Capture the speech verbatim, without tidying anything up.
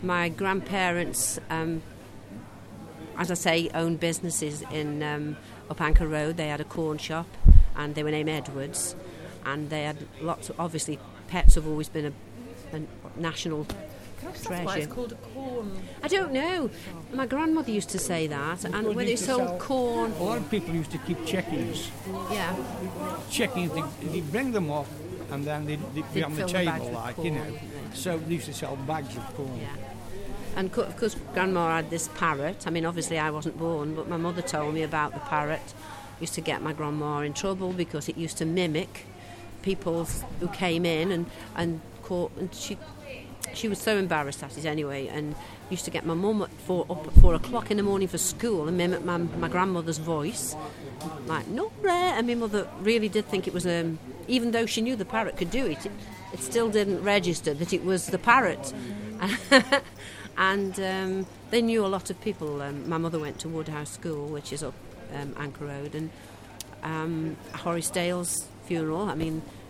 My grandparents, um, as I say, owned businesses in um, up Anchor Road. They had a corn shop, and they were named Edwards, and they had lots of, obviously, pets have always been a, a national treasure. Why it's called a corn. I don't know. My grandmother used to say that, and People when they used to sold sell- corn, A lot of people used to keep chickens. yeah, Chickens, they, they bring them up and then they, they be They'd on the fill the bags table, with like, corn, you know. wouldn't they? So they used to sell bags of corn. yeah. And of course, Grandma had this parrot. I mean, obviously, I wasn't born, but my mother told me about the parrot. Used to get my grandma in trouble because it used to mimic people who came in and and caught. And she she was so embarrassed at it anyway, and used to get my mum at four, up at four o'clock in the morning for school and mimic my, my grandmother's voice, like Nora. And my mother really did think it was um, even though she knew the parrot could do it, it, it still didn't register that it was the parrot. And um, they knew a lot of people. Um, my mother went to Woodhouse School, which is up um, Anchor Road, and um, Horace Dale's funeral. I mean,